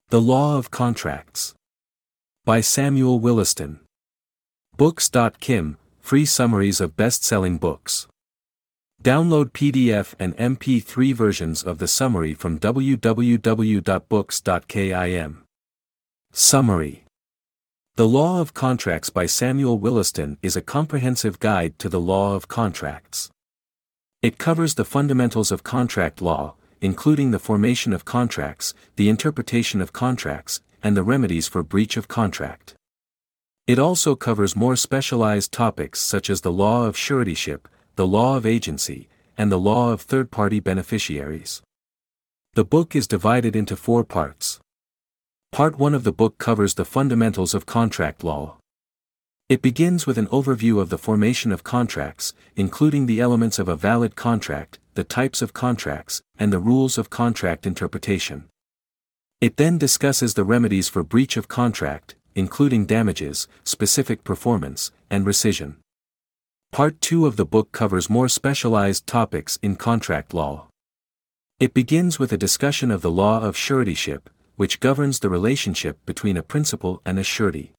The Law of Contracts. By Samuel Williston. Books.kim, free summaries of best-selling books. Download PDF and MP3 versions of the summary from www.books.kim. Summary. The Law of Contracts by Samuel Williston is a comprehensive guide to the law of contracts. It covers the fundamentals of contract law, including the formation of contracts, the interpretation of contracts, and the remedies for breach of contract. It also covers more specialized topics such as the law of suretyship, the law of agency, and the law of third-party beneficiaries. The book is divided into 4 parts. Part 1 of the book covers the fundamentals of contract law. It begins with an overview of the formation of contracts, including the elements of a valid contract, the types of contracts, and the rules of contract interpretation. It then discusses the remedies for breach of contract, including damages, specific performance, and rescission. Part 2 of the book covers more specialized topics in contract law. It begins with a discussion of the law of suretyship, which governs the relationship between a principal and a surety.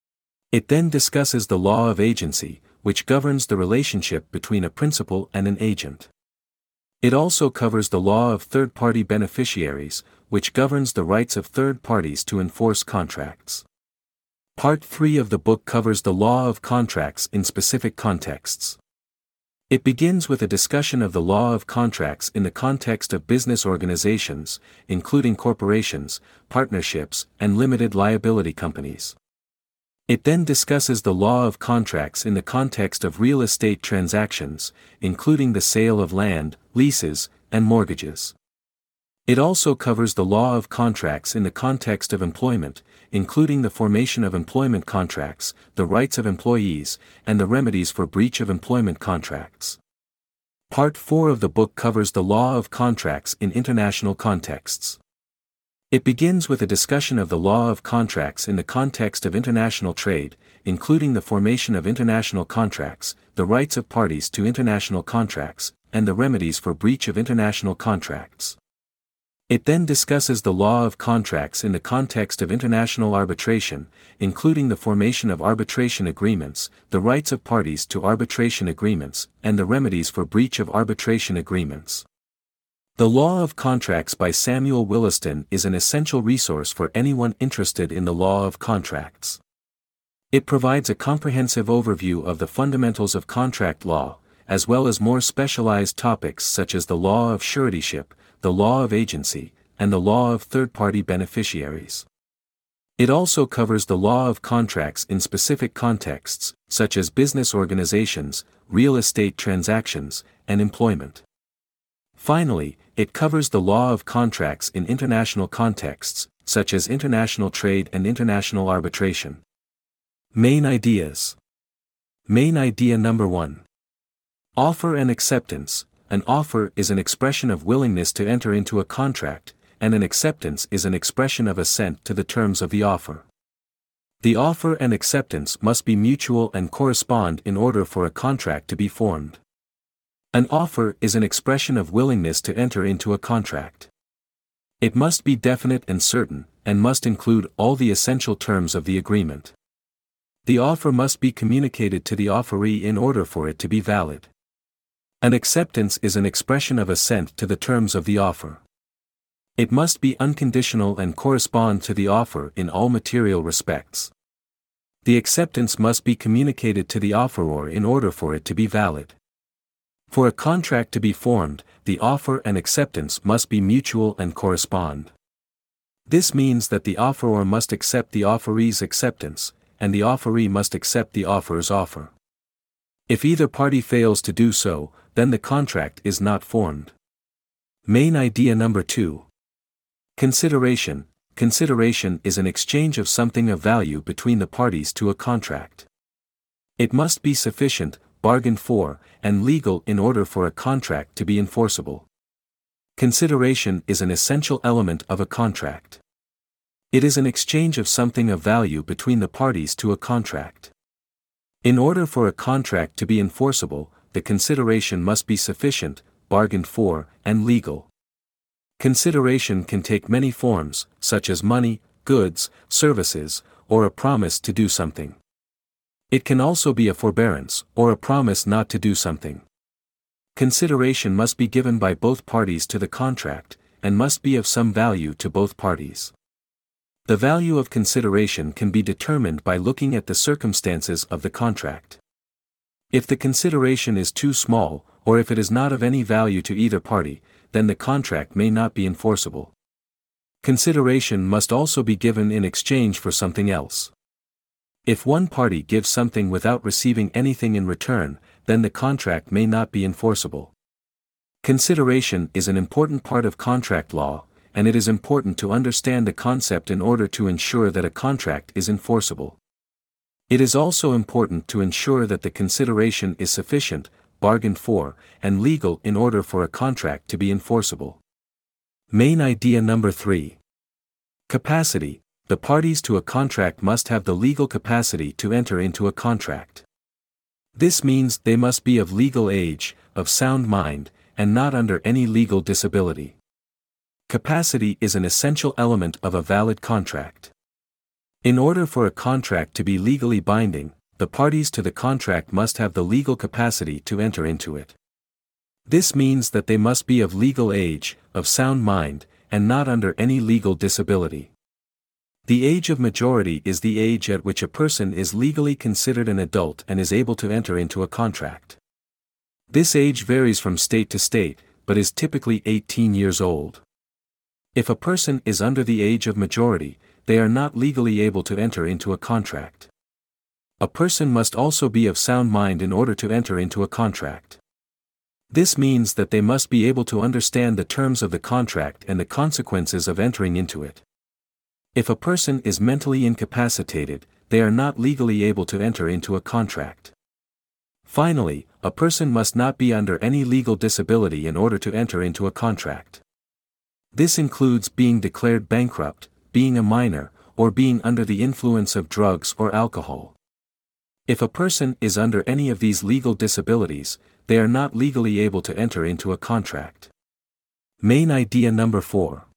It then discusses the law of agency, which governs the relationship between a principal and an agent. It also covers the law of third-party beneficiaries, which governs the rights of third parties to enforce contracts. Part 3 of the book covers the law of contracts in specific contexts. It begins with a discussion of the law of contracts in the context of business organizations, including corporations, partnerships, and limited liability companies. It then discusses the law of contracts in the context of real estate transactions, including the sale of land, leases, and mortgages. It also covers the law of contracts in the context of employment, including the formation of employment contracts, the rights of employees, and the remedies for breach of employment contracts. Part 4 of the book covers the law of contracts in international contexts. It begins with a discussion of the law of contracts in the context of international trade, including the formation of international contracts, the rights of parties to international contracts, and the remedies for breach of international contracts. It then discusses the law of contracts in the context of international arbitration, including the formation of arbitration agreements, the rights of parties to arbitration agreements, and the remedies for breach of arbitration agreements. The Law of Contracts by Samuel Williston is an essential resource for anyone interested in the law of contracts. It provides a comprehensive overview of the fundamentals of contract law, as well as more specialized topics such as the law of suretyship, the law of agency, and the law of third-party beneficiaries. It also covers the law of contracts in specific contexts, such as business organizations, real estate transactions, and employment. Finally, it covers the law of contracts in international contexts, such as international trade and international arbitration. Main ideas. Main idea number 1. Offer and acceptance. An offer is an expression of willingness to enter into a contract, and an acceptance is an expression of assent to the terms of the offer. The offer and acceptance must be mutual and correspond in order for a contract to be formed. An offer is an expression of willingness to enter into a contract. It must be definite and certain, and must include all the essential terms of the agreement. The offer must be communicated to the offeree in order for it to be valid. An acceptance is an expression of assent to the terms of the offer. It must be unconditional and correspond to the offer in all material respects. The acceptance must be communicated to the offeror in order for it to be valid. For a contract to be formed, the offer and acceptance must be mutual and correspond. This means that the offeror must accept the offeree's acceptance, and the offeree must accept the offeror's offer. If either party fails to do so, then the contract is not formed. Main idea number 2. Consideration. Consideration is an exchange of something of value between the parties to a contract. It must be sufficient, bargained for, and legal in order for a contract to be enforceable. Consideration is an essential element of a contract. It is an exchange of something of value between the parties to a contract. In order for a contract to be enforceable, the consideration must be sufficient, bargained for, and legal. Consideration can take many forms, such as money, goods, services, or a promise to do something. It can also be a forbearance, or a promise not to do something. Consideration must be given by both parties to the contract, and must be of some value to both parties. The value of consideration can be determined by looking at the circumstances of the contract. If the consideration is too small, or if it is not of any value to either party, then the contract may not be enforceable. Consideration must also be given in exchange for something else. If one party gives something without receiving anything in return, then the contract may not be enforceable. Consideration is an important part of contract law, and it is important to understand the concept in order to ensure that a contract is enforceable. It is also important to ensure that the consideration is sufficient, bargained for, and legal in order for a contract to be enforceable. Main idea number 3. Capacity. The parties to a contract must have the legal capacity to enter into a contract. This means they must be of legal age, of sound mind, and not under any legal disability. Capacity is an essential element of a valid contract. In order for a contract to be legally binding, the parties to the contract must have the legal capacity to enter into it. This means that they must be of legal age, of sound mind, and not under any legal disability. The age of majority is the age at which a person is legally considered an adult and is able to enter into a contract. This age varies from state to state, but is typically 18 years old. If a person is under the age of majority, they are not legally able to enter into a contract. A person must also be of sound mind in order to enter into a contract. This means that they must be able to understand the terms of the contract and the consequences of entering into it. If a person is mentally incapacitated, they are not legally able to enter into a contract. Finally, a person must not be under any legal disability in order to enter into a contract. This includes being declared bankrupt, being a minor, or being under the influence of drugs or alcohol. If a person is under any of these legal disabilities, they are not legally able to enter into a contract. Main idea number 4.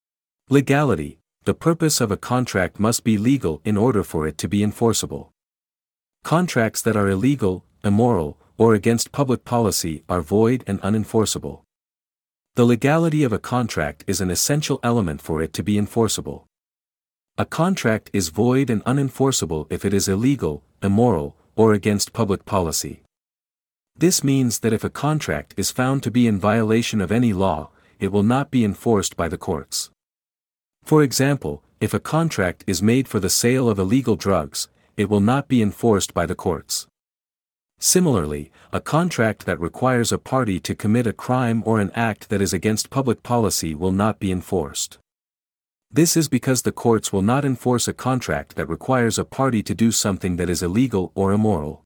Legality. The purpose of a contract must be legal in order for it to be enforceable. Contracts that are illegal, immoral, or against public policy are void and unenforceable. The legality of a contract is an essential element for it to be enforceable. A contract is void and unenforceable if it is illegal, immoral, or against public policy. This means that if a contract is found to be in violation of any law, it will not be enforced by the courts. For example, if a contract is made for the sale of illegal drugs, it will not be enforced by the courts. Similarly, a contract that requires a party to commit a crime or an act that is against public policy will not be enforced. This is because the courts will not enforce a contract that requires a party to do something that is illegal or immoral.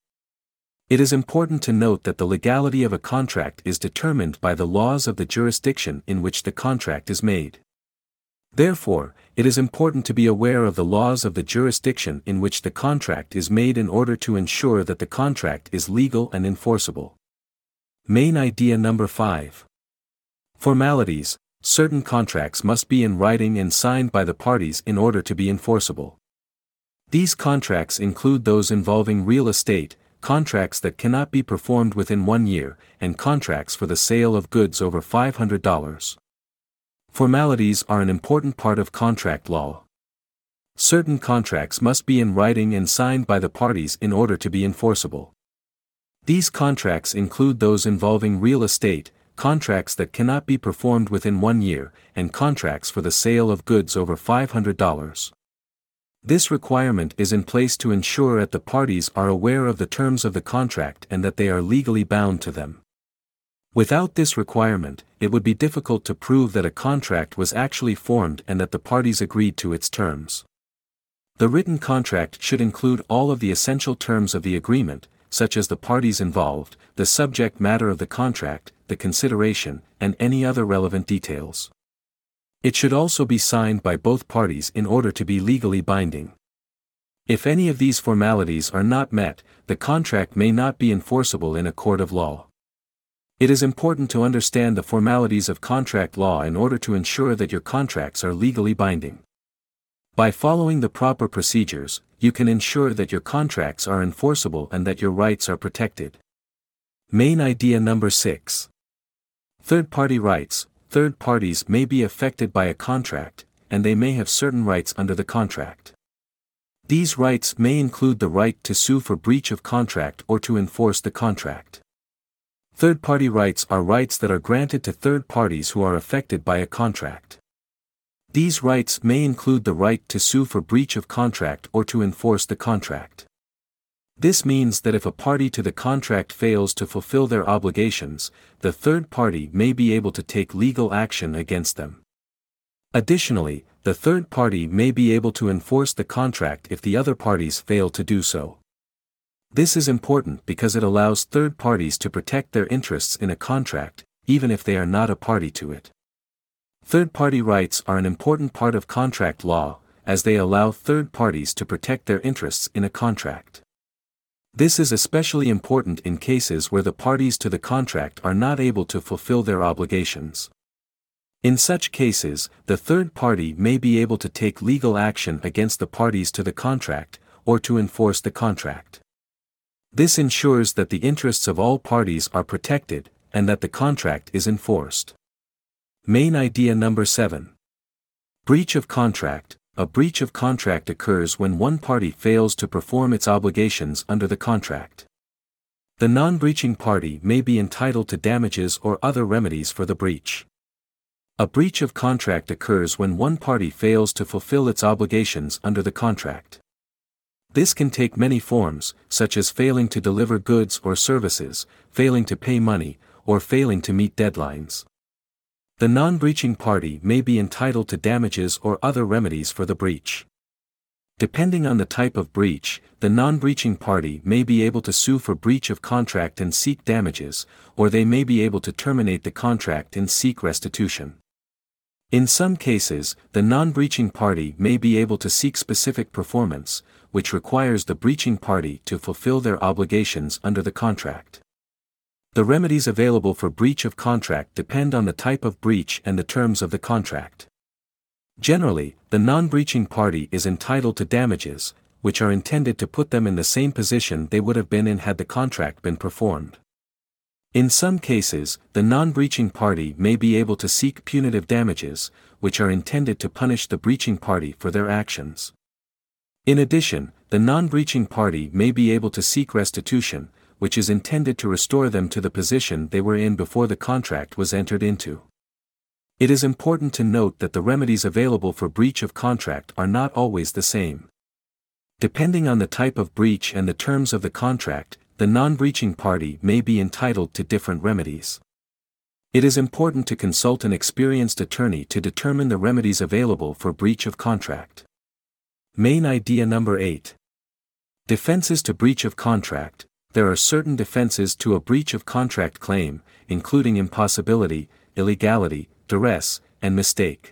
It is important to note that the legality of a contract is determined by the laws of the jurisdiction in which the contract is made. Therefore, it is important to be aware of the laws of the jurisdiction in which the contract is made in order to ensure that the contract is legal and enforceable. Main idea number 5. Formalities. Certain contracts must be in writing and signed by the parties in order to be enforceable. These contracts include those involving real estate, contracts that cannot be performed within 1 year, and contracts for the sale of goods over $500. Formalities are an important part of contract law. Certain contracts must be in writing and signed by the parties in order to be enforceable. These contracts include those involving real estate, contracts that cannot be performed within 1 year, and contracts for the sale of goods over $500. This requirement is in place to ensure that the parties are aware of the terms of the contract and that they are legally bound to them. Without this requirement, it would be difficult to prove that a contract was actually formed and that the parties agreed to its terms. The written contract should include all of the essential terms of the agreement, such as the parties involved, the subject matter of the contract, the consideration, and any other relevant details. It should also be signed by both parties in order to be legally binding. If any of these formalities are not met, the contract may not be enforceable in a court of law. It is important to understand the formalities of contract law in order to ensure that your contracts are legally binding. By following the proper procedures, you can ensure that your contracts are enforceable and that your rights are protected. Main idea number 6. Third-party rights. Third parties may be affected by a contract, and they may have certain rights under the contract. These rights may include the right to sue for breach of contract or to enforce the contract. Third-party rights are rights that are granted to third parties who are affected by a contract. These rights may include the right to sue for breach of contract or to enforce the contract. This means that if a party to the contract fails to fulfill their obligations, the third party may be able to take legal action against them. Additionally, the third party may be able to enforce the contract if the other parties fail to do so. This is important because it allows third parties to protect their interests in a contract, even if they are not a party to it. Third-party rights are an important part of contract law, as they allow third parties to protect their interests in a contract. This is especially important in cases where the parties to the contract are not able to fulfill their obligations. In such cases, the third party may be able to take legal action against the parties to the contract, or to enforce the contract. This ensures that the interests of all parties are protected, and that the contract is enforced. Main idea number 7. Breach of contract. A breach of contract occurs when one party fails to perform its obligations under the contract. The non-breaching party may be entitled to damages or other remedies for the breach. A breach of contract occurs when one party fails to fulfill its obligations under the contract. This can take many forms, such as failing to deliver goods or services, failing to pay money, or failing to meet deadlines. The non-breaching party may be entitled to damages or other remedies for the breach. Depending on the type of breach, the non-breaching party may be able to sue for breach of contract and seek damages, or they may be able to terminate the contract and seek restitution. In some cases, the non-breaching party may be able to seek specific performance, which requires the breaching party to fulfill their obligations under the contract. The remedies available for breach of contract depend on the type of breach and the terms of the contract. Generally, the non-breaching party is entitled to damages, which are intended to put them in the same position they would have been in had the contract been performed. In some cases, the non-breaching party may be able to seek punitive damages, which are intended to punish the breaching party for their actions. In addition, the non-breaching party may be able to seek restitution, which is intended to restore them to the position they were in before the contract was entered into. It is important to note that the remedies available for breach of contract are not always the same. Depending on the type of breach and the terms of the contract, the non-breaching party may be entitled to different remedies. It is important to consult an experienced attorney to determine the remedies available for breach of contract. Main idea number 8. Defenses to breach of contract. There are certain defenses to a breach of contract claim, including impossibility, illegality, duress, and mistake.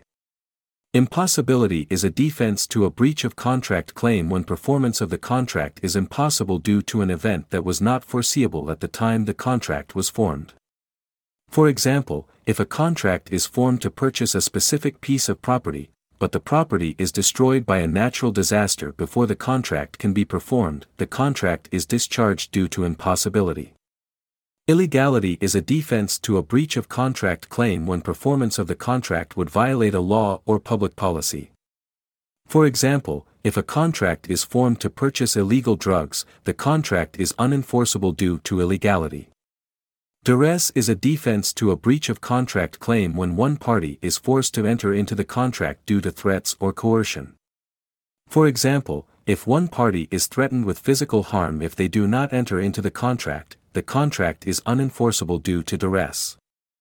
Impossibility is a defense to a breach of contract claim when performance of the contract is impossible due to an event that was not foreseeable at the time the contract was formed. For example, if a contract is formed to purchase a specific piece of property, but the property is destroyed by a natural disaster before the contract can be performed, the contract is discharged due to impossibility. Illegality is a defense to a breach of contract claim when performance of the contract would violate a law or public policy. For example, if a contract is formed to purchase illegal drugs, the contract is unenforceable due to illegality. Duress is a defense to a breach of contract claim when one party is forced to enter into the contract due to threats or coercion. For example, if one party is threatened with physical harm if they do not enter into the contract is unenforceable due to duress.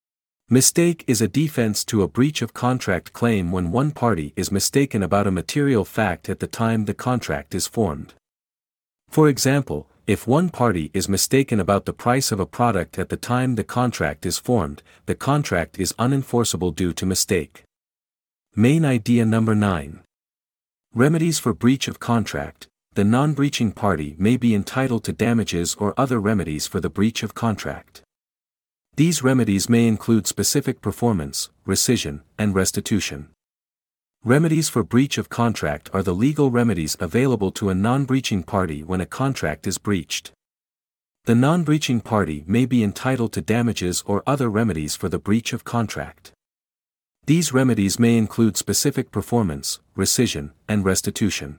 Mistake is a defense to a breach of contract claim when one party is mistaken about a material fact at the time the contract is formed. For example, if one party is mistaken about the price of a product at the time the contract is formed, the contract is unenforceable due to mistake. Main idea number 9. Remedies for breach of contract. The non-breaching party may be entitled to damages or other remedies for the breach of contract. These remedies may include specific performance, rescission, and restitution. Remedies for breach of contract are the legal remedies available to a non-breaching party when a contract is breached. The non-breaching party may be entitled to damages or other remedies for the breach of contract. These remedies may include specific performance, rescission, and restitution.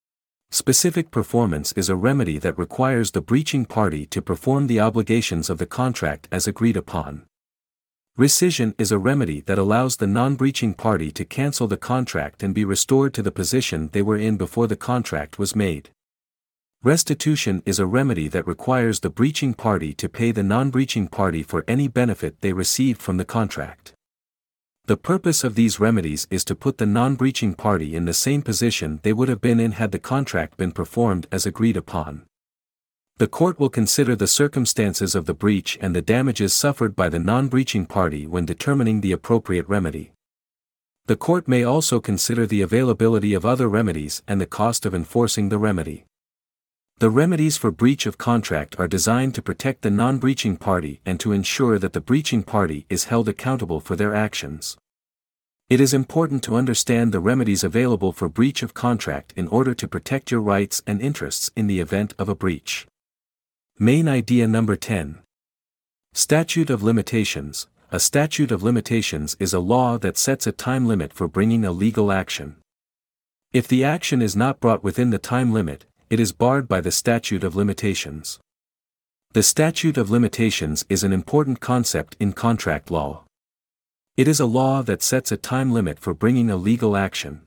Specific performance is a remedy that requires the breaching party to perform the obligations of the contract as agreed upon. Rescission is a remedy that allows the non-breaching party to cancel the contract and be restored to the position they were in before the contract was made. Restitution is a remedy that requires the breaching party to pay the non-breaching party for any benefit they received from the contract. The purpose of these remedies is to put the non-breaching party in the same position they would have been in had the contract been performed as agreed upon. The court will consider the circumstances of the breach and the damages suffered by the non-breaching party when determining the appropriate remedy. The court may also consider the availability of other remedies and the cost of enforcing the remedy. The remedies for breach of contract are designed to protect the non-breaching party and to ensure that the breaching party is held accountable for their actions. It is important to understand the remedies available for breach of contract in order to protect your rights and interests in the event of a breach. Main idea number 10. Statute of limitations. A statute of limitations is a law that sets a time limit for bringing a legal action. If the action is not brought within the time limit, it is barred by the statute of limitations. The statute of limitations is an important concept in contract law. It is a law that sets a time limit for bringing a legal action.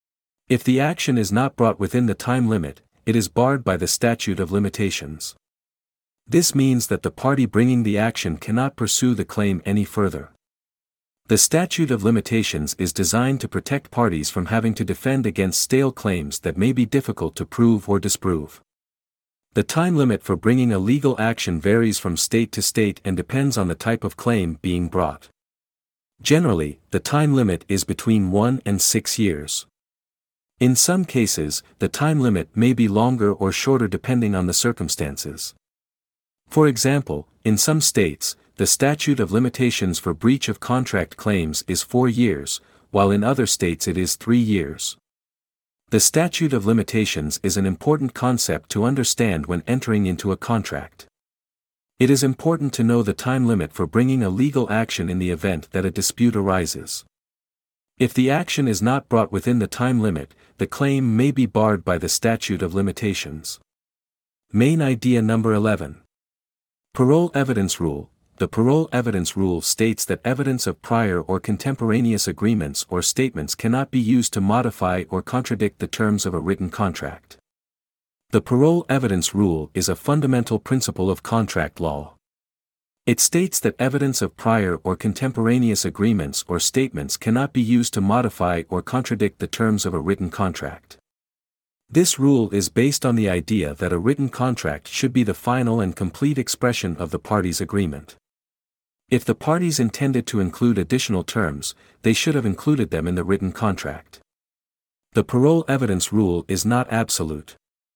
If the action is not brought within the time limit, it is barred by the statute of limitations. This means that the party bringing the action cannot pursue the claim any further. The statute of limitations is designed to protect parties from having to defend against stale claims that may be difficult to prove or disprove. The time limit for bringing a legal action varies from state to state and depends on the type of claim being brought. Generally, the time limit is between 1 and 6 years. In some cases, the time limit may be longer or shorter depending on the circumstances. For example, in some states, the statute of limitations for breach of contract claims is 4 years, while in other states it is 3 years. The statute of limitations is an important concept to understand when entering into a contract. It is important to know the time limit for bringing a legal action in the event that a dispute arises. If the action is not brought within the time limit, the claim may be barred by the statute of limitations. Main idea number 11. Parole evidence rule. The parole evidence rule states that evidence of prior or contemporaneous agreements or statements cannot be used to modify or contradict the terms of a written contract. The parole evidence rule is a fundamental principle of contract law. It states that evidence of prior or contemporaneous agreements or statements cannot be used to modify or contradict the terms of a written contract. This rule is based on the idea that a written contract should be the final and complete expression of the parties' agreement. If the parties intended to include additional terms, they should have included them in the written contract. The parole evidence rule is not absolute.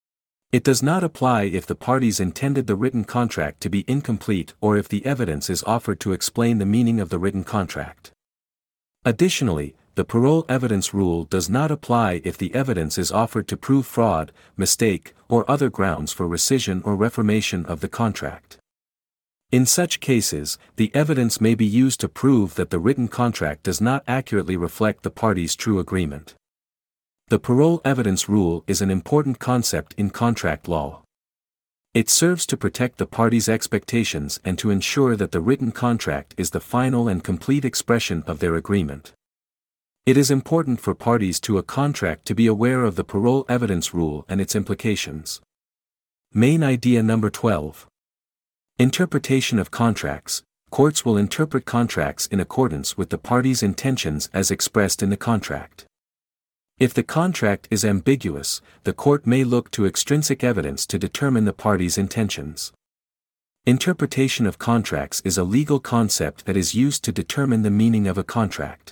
It does not apply if the parties intended the written contract to be incomplete or if the evidence is offered to explain the meaning of the written contract. Additionally, the parole evidence rule does not apply if the evidence is offered to prove fraud, mistake, or other grounds for rescission or reformation of the contract. In such cases, the evidence may be used to prove that the written contract does not accurately reflect the parties' true agreement. The parole evidence rule is an important concept in contract law. It serves to protect the parties' expectations and to ensure that the written contract is the final and complete expression of their agreement. It is important for parties to a contract to be aware of the parole evidence rule and its implications. Main idea number 12. Interpretation of contracts. Courts will interpret contracts in accordance with the parties' intentions as expressed in the contract. If the contract is ambiguous, the court may look to extrinsic evidence to determine the parties' intentions. Interpretation of contracts is a legal concept that is used to determine the meaning of a contract.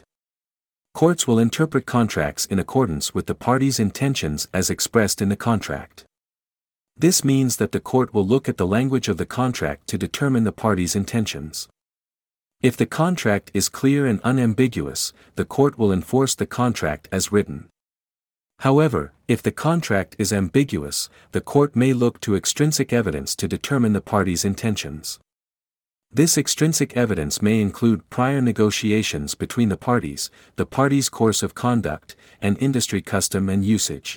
Courts will interpret contracts in accordance with the parties' intentions as expressed in the contract. This means that the court will look at the language of the contract to determine the parties' intentions. If the contract is clear and unambiguous, the court will enforce the contract as written. However, if the contract is ambiguous, the court may look to extrinsic evidence to determine the parties' intentions. This extrinsic evidence may include prior negotiations between the parties' course of conduct, and industry custom and usage.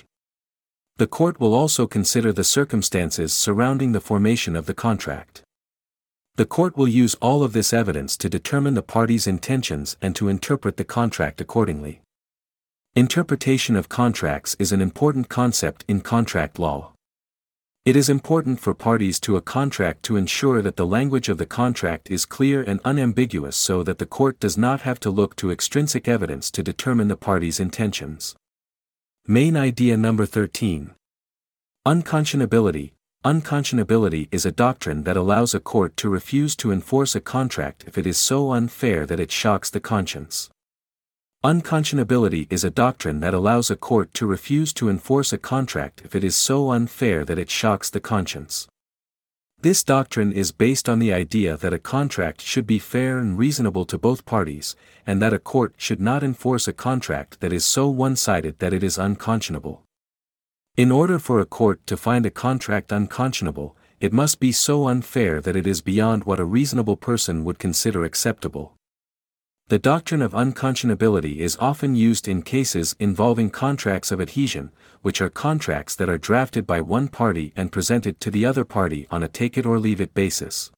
The court will also consider the circumstances surrounding the formation of the contract. The court will use all of this evidence to determine the parties' intentions and to interpret the contract accordingly. Interpretation of contracts is an important concept in contract law. It is important for parties to a contract to ensure that the language of the contract is clear and unambiguous so that the court does not have to look to extrinsic evidence to determine the parties' intentions. Main idea number 13. Unconscionability. Unconscionability is a doctrine that allows a court to refuse to enforce a contract if it is so unfair that it shocks the conscience. Unconscionability is a doctrine that allows a court to refuse to enforce a contract if it is so unfair that it shocks the conscience. This doctrine is based on the idea that a contract should be fair and reasonable to both parties, and that a court should not enforce a contract that is so one-sided that it is unconscionable. In order for a court to find a contract unconscionable, it must be so unfair that it is beyond what a reasonable person would consider acceptable. The doctrine of unconscionability is often used in cases involving contracts of adhesion, which are contracts that are drafted by one party and presented to the other party on a take-it-or-leave-it basis.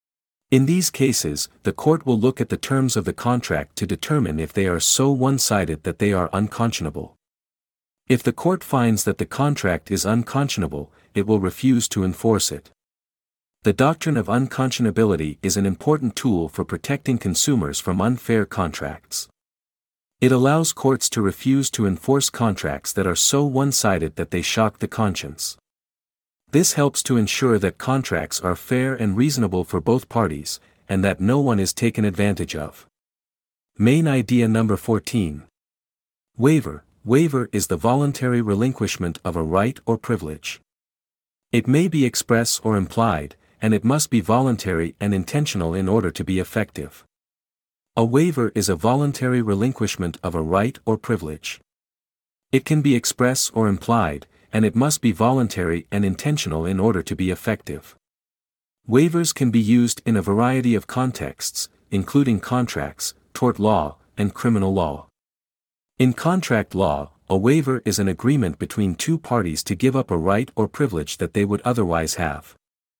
In these cases, the court will look at the terms of the contract to determine if they are so one-sided that they are unconscionable. If the court finds that the contract is unconscionable, it will refuse to enforce it. The doctrine of unconscionability is an important tool for protecting consumers from unfair contracts. It allows courts to refuse to enforce contracts that are so one-sided that they shock the conscience. This helps to ensure that contracts are fair and reasonable for both parties, and that no one is taken advantage of. Main idea number 14. Waiver. Waiver is the voluntary relinquishment of a right or privilege. It may be express or implied, and it must be voluntary and intentional in order to be effective. A waiver is a voluntary relinquishment of a right or privilege. It can be express or implied, and it must be voluntary and intentional in order to be effective. Waivers can be used in a variety of contexts, including contracts, tort law, and criminal law. In contract law, a waiver is an agreement between two parties to give up a right or privilege that they would otherwise have.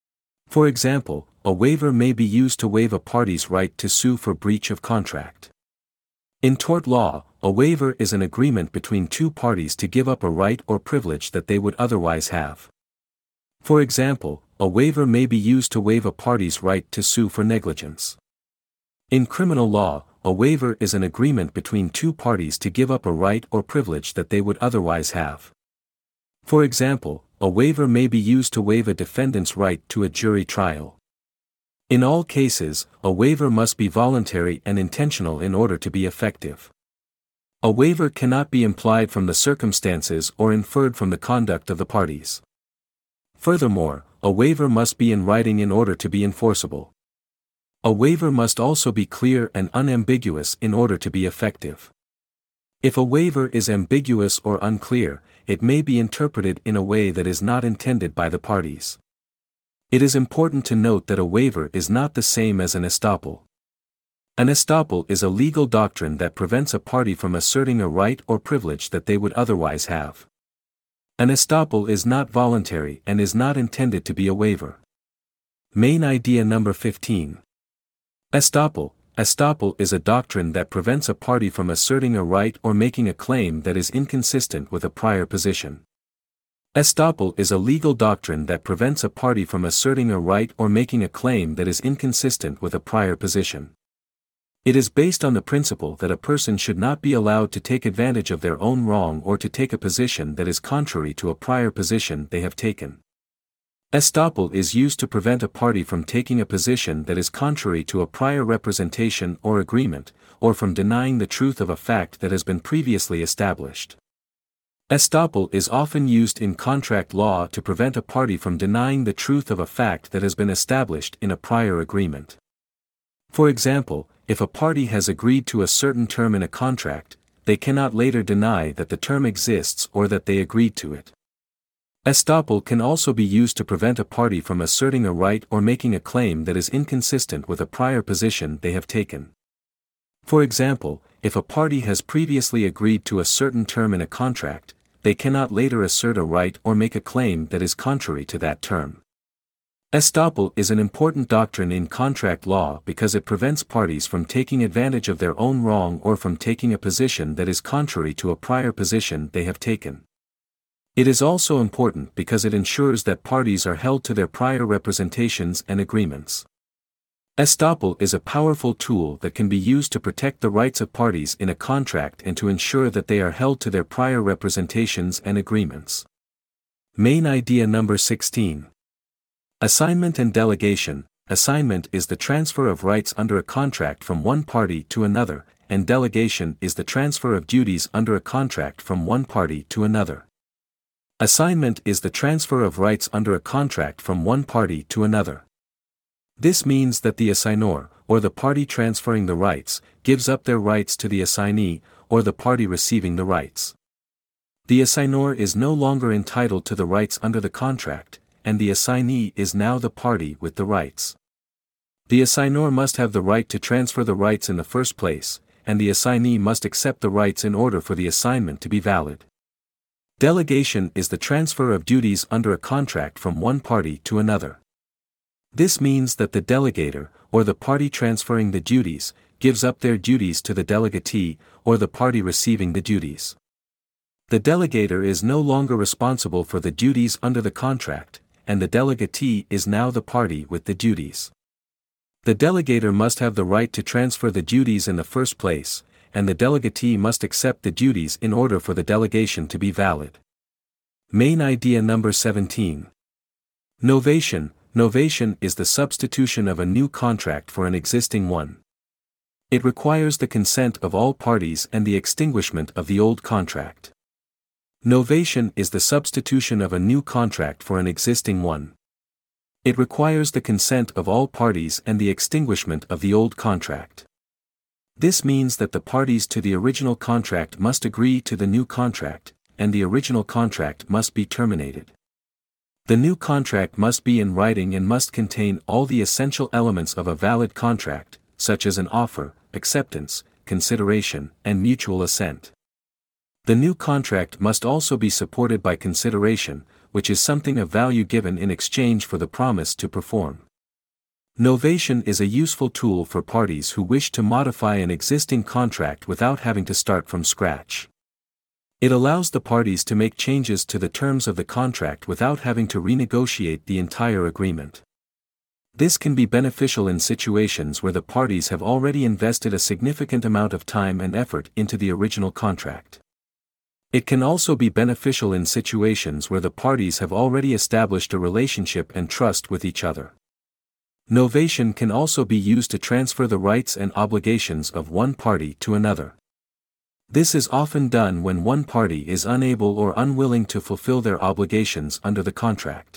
For example, a waiver may be used to waive a party's right to sue for breach of contract. In tort law, a waiver is an agreement between two parties to give up a right or privilege that they would otherwise have. For example, a waiver may be used to waive a party's right to sue for negligence. In criminal law, a waiver is an agreement between two parties to give up a right or privilege that they would otherwise have. For example, a waiver may be used to waive a defendant's right to a jury trial. In all cases, a waiver must be voluntary and intentional in order to be effective. A waiver cannot be implied from the circumstances or inferred from the conduct of the parties. Furthermore, a waiver must be in writing in order to be enforceable. A waiver must also be clear and unambiguous in order to be effective. If a waiver is ambiguous or unclear, it may be interpreted in a way that is not intended by the parties. It is important to note that a waiver is not the same as an estoppel. An estoppel is a legal doctrine that prevents a party from asserting a right or privilege that they would otherwise have. An estoppel is not voluntary and is not intended to be a waiver. Main idea number 15. Estoppel. Estoppel is a doctrine that prevents a party from asserting a right or making a claim that is inconsistent with a prior position. Estoppel is a legal doctrine that prevents a party from asserting a right or making a claim that is inconsistent with a prior position. It is based on the principle that a person should not be allowed to take advantage of their own wrong or to take a position that is contrary to a prior position they have taken. Estoppel is used to prevent a party from taking a position that is contrary to a prior representation or agreement, or from denying the truth of a fact that has been previously established. Estoppel is often used in contract law to prevent a party from denying the truth of a fact that has been established in a prior agreement. For example, if a party has agreed to a certain term in a contract, they cannot later deny that the term exists or that they agreed to it. Estoppel can also be used to prevent a party from asserting a right or making a claim that is inconsistent with a prior position they have taken. For example, if a party has previously agreed to a certain term in a contract, they cannot later assert a right or make a claim that is contrary to that term. Estoppel is an important doctrine in contract law because it prevents parties from taking advantage of their own wrong or from taking a position that is contrary to a prior position they have taken. It is also important because it ensures that parties are held to their prior representations and agreements. Estoppel is a powerful tool that can be used to protect the rights of parties in a contract and to ensure that they are held to their prior representations and agreements. Main idea number 16. Assignment and delegation. Assignment is the transfer of rights under a contract from one party to another, and delegation is the transfer of duties under a contract from one party to another. Assignment is the transfer of rights under a contract from one party to another. This means that the assignor, or the party transferring the rights, gives up their rights to the assignee, or the party receiving the rights. The assignor is no longer entitled to the rights under the contract, and the assignee is now the party with the rights. The assignor must have the right to transfer the rights in the first place, and the assignee must accept the rights in order for the assignment to be valid. Delegation is the transfer of duties under a contract from one party to another. This means that the delegator, or the party transferring the duties, gives up their duties to the delegatee, or the party receiving the duties. The delegator is no longer responsible for the duties under the contract, and the delegatee is now the party with the duties. The delegator must have the right to transfer the duties in the first place, and the delegatee must accept the duties in order for the delegation to be valid. Main idea number 17. Novation. Novation is the substitution of a new contract for an existing one. It requires the consent of all parties and the extinguishment of the old contract. Novation is the substitution of a new contract for an existing one. It requires the consent of all parties and the extinguishment of the old contract. This means that the parties to the original contract must agree to the new contract, and the original contract must be terminated. The new contract must be in writing and must contain all the essential elements of a valid contract, such as an offer, acceptance, consideration, and mutual assent. The new contract must also be supported by consideration, which is something of value given in exchange for the promise to perform. Novation is a useful tool for parties who wish to modify an existing contract without having to start from scratch. It allows the parties to make changes to the terms of the contract without having to renegotiate the entire agreement. This can be beneficial in situations where the parties have already invested a significant amount of time and effort into the original contract. It can also be beneficial in situations where the parties have already established a relationship and trust with each other. Novation can also be used to transfer the rights and obligations of one party to another. This is often done when one party is unable or unwilling to fulfill their obligations under the contract.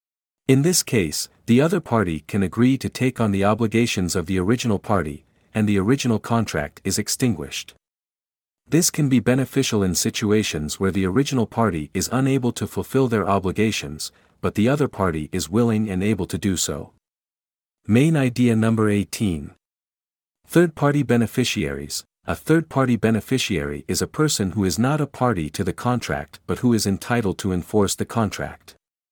In this case, the other party can agree to take on the obligations of the original party, and the original contract is extinguished. This can be beneficial in situations where the original party is unable to fulfill their obligations, but the other party is willing and able to do so. Main idea number 18. Third-party beneficiaries. A third-party beneficiary is a person who is not a party to the contract but who is entitled to enforce the contract.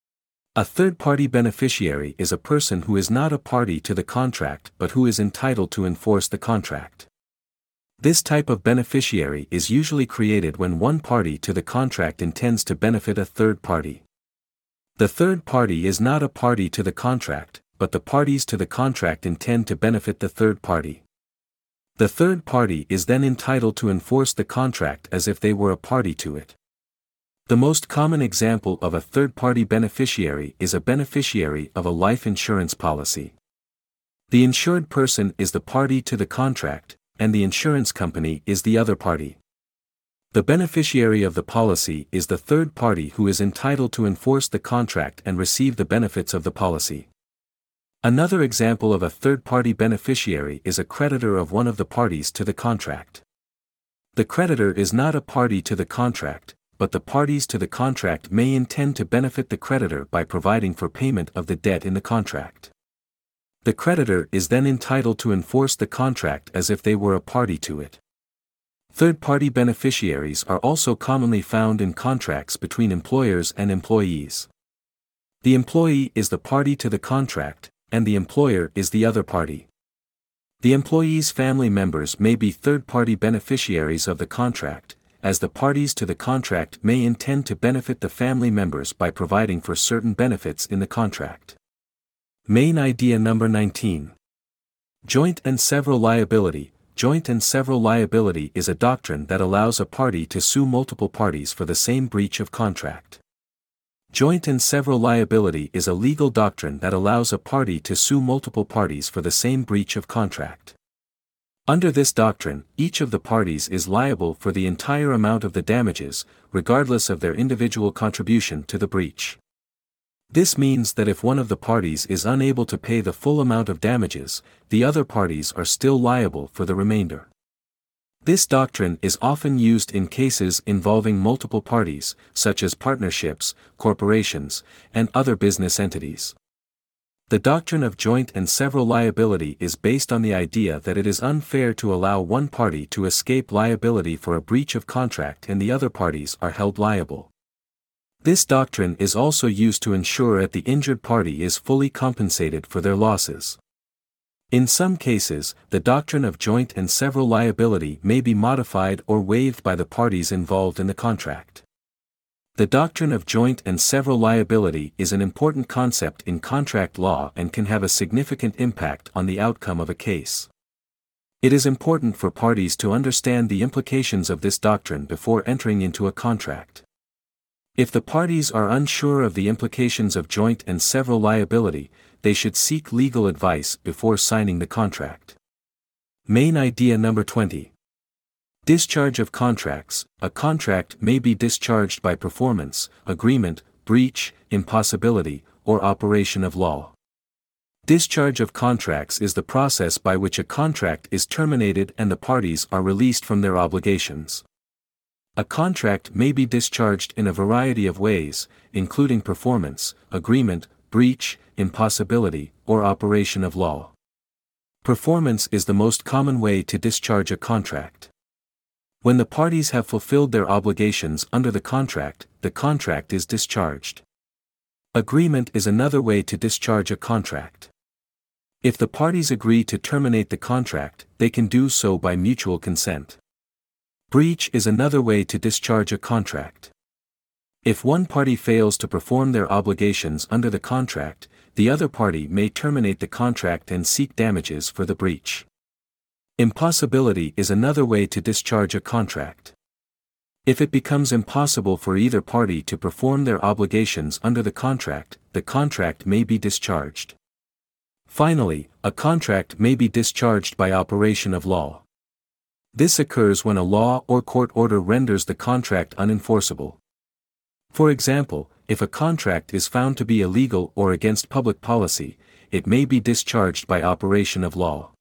A third-party beneficiary is a person who is not a party to the contract but who is entitled to enforce the contract. This type of beneficiary is usually created when one party to the contract intends to benefit a third party. The third party is not a party to the contract, but the parties to the contract intend to benefit the third party. The third party is then entitled to enforce the contract as if they were a party to it. The most common example of a third-party beneficiary is a beneficiary of a life insurance policy. The insured person is the party to the contract, and the insurance company is the other party. The beneficiary of the policy is the third party who is entitled to enforce the contract and receive the benefits of the policy. Another example of a third-party beneficiary is a creditor of one of the parties to the contract. The creditor is not a party to the contract, but the parties to the contract may intend to benefit the creditor by providing for payment of the debt in the contract. The creditor is then entitled to enforce the contract as if they were a party to it. Third-party beneficiaries are also commonly found in contracts between employers and employees. The employee is the party to the contract, and the employer is the other party. The employee's family members may be third-party beneficiaries of the contract, as the parties to the contract may intend to benefit the family members by providing for certain benefits in the contract. Main idea number 19. Joint and several liability. Joint and several liability is a doctrine that allows a party to sue multiple parties for the same breach of contract. Joint and several liability is a legal doctrine that allows a party to sue multiple parties for the same breach of contract. Under this doctrine, each of the parties is liable for the entire amount of the damages, regardless of their individual contribution to the breach. This means that if one of the parties is unable to pay the full amount of damages, the other parties are still liable for the remainder. This doctrine is often used in cases involving multiple parties, such as partnerships, corporations, and other business entities. The doctrine of joint and several liability is based on the idea that it is unfair to allow one party to escape liability for a breach of contract and the other parties are held liable. This doctrine is also used to ensure that the injured party is fully compensated for their losses. In some cases, the doctrine of joint and several liability may be modified or waived by the parties involved in the contract. The doctrine of joint and several liability is an important concept in contract law and can have a significant impact on the outcome of a case. It is important for parties to understand the implications of this doctrine before entering into a contract. If the parties are unsure of the implications of joint and several liability, they should seek legal advice before signing the contract. Main idea number 20. Discharge of contracts. A contract may be discharged by performance, agreement, breach, impossibility, or operation of law. Discharge of contracts is the process by which a contract is terminated and the parties are released from their obligations. A contract may be discharged in a variety of ways, including performance, agreement, breach, impossibility, or operation of law. Performance is the most common way to discharge a contract. When the parties have fulfilled their obligations under the contract is discharged. Agreement is another way to discharge a contract. If the parties agree to terminate the contract, they can do so by mutual consent. Breach is another way to discharge a contract. If one party fails to perform their obligations under the contract, the other party may terminate the contract and seek damages for the breach. Impossibility is another way to discharge a contract. If it becomes impossible for either party to perform their obligations under the contract may be discharged. Finally, a contract may be discharged by operation of law. This occurs when a law or court order renders the contract unenforceable. For example, if a contract is found to be illegal or against public policy, it may be discharged by operation of law.